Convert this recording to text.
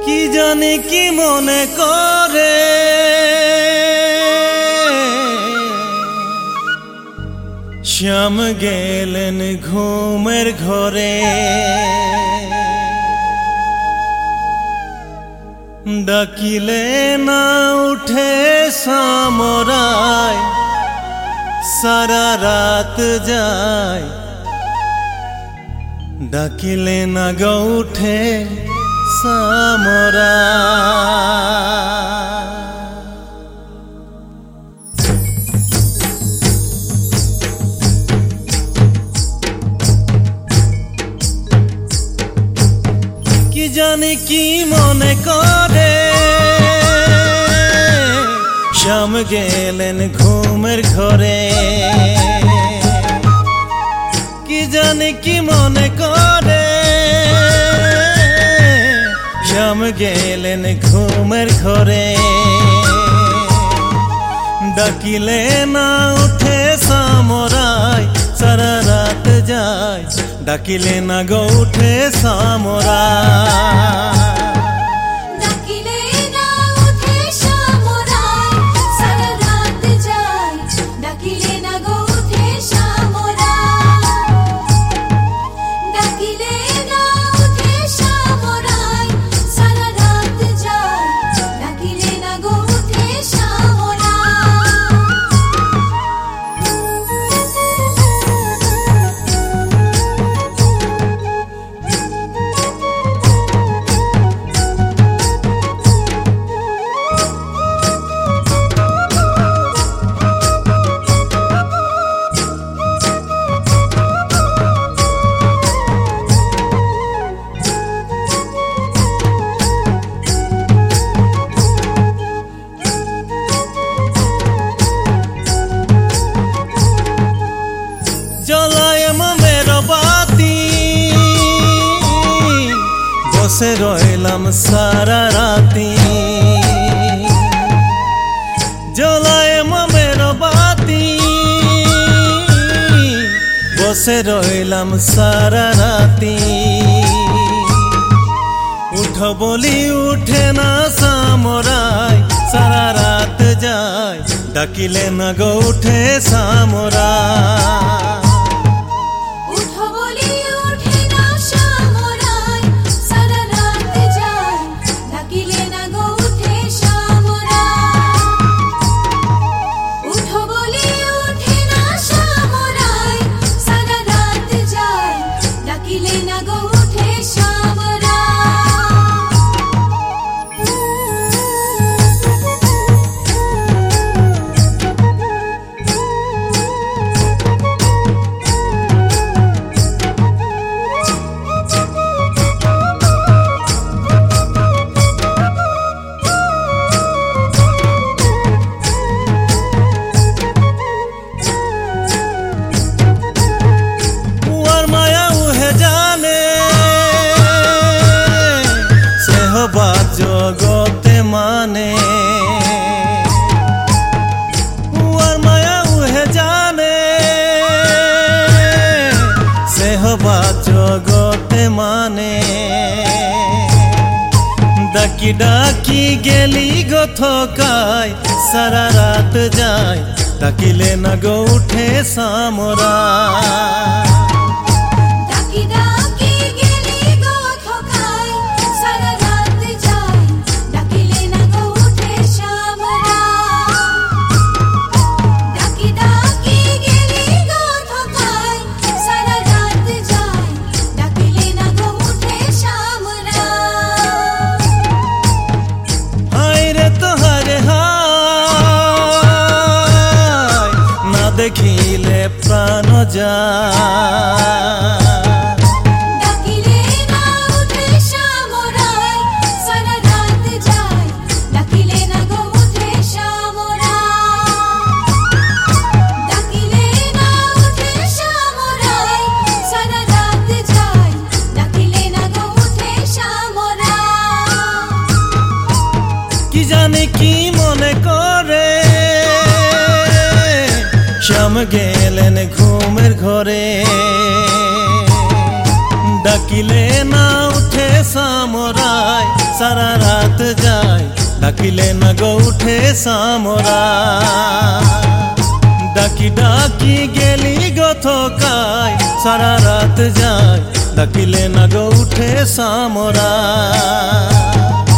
কি জানি কি মনে করে শ্যাম গেলেন ঘুমের ঘরে ডাকিলে না উঠে সামরায় সারা রাত যায় ডাকিলে না গো উঠে সামরায় কি জানি কি মনে করে শ্যাম গেলেন ঘুমের ঘরে কি জানি কি মনে করে শ্যাম গেলেন ঘুমের ঘরে ডাকিলে না উঠে সামরায় সারা রাত যায় ডাকিলে না গো উঠে সামরায় বসে রইলাম সারা রাতি জ্বলায় মমের বাতি বসে রইলাম সারা রাতি উঠো বলি উঠে না সামরায় সারা রাত যায় ডাকিলে না গো উঠে সামরায় জগতে মানে উয়ার মায়া উহে জানে সে হবা জগতে মানে ডাকি ডাকি গেলি গো থকায় সারা রাত যায় ডাকিলে না গো উঠে সামরায় দেখিলে প্রাণ যায় ডাকিলে না উঠে সামরায় সারা রাত যায় ডাকিলে না গো উঠে সামরায় ডাকিলে না উঠে সামরায় সারা রাত যায় ডাকিলে না গো উঠে সামরায় কি জানি কি মনে করে শ্যাম গেলেন ঘুমের ঘরে ডাকিলে না উঠে সামরাই সারা রাত যায় ডাকিলে না গো উঠে সামরাই ডাকি ডাকি গেলি গো থকাই সারা রাত যায় ডাকিলে না গো উঠে সামরাই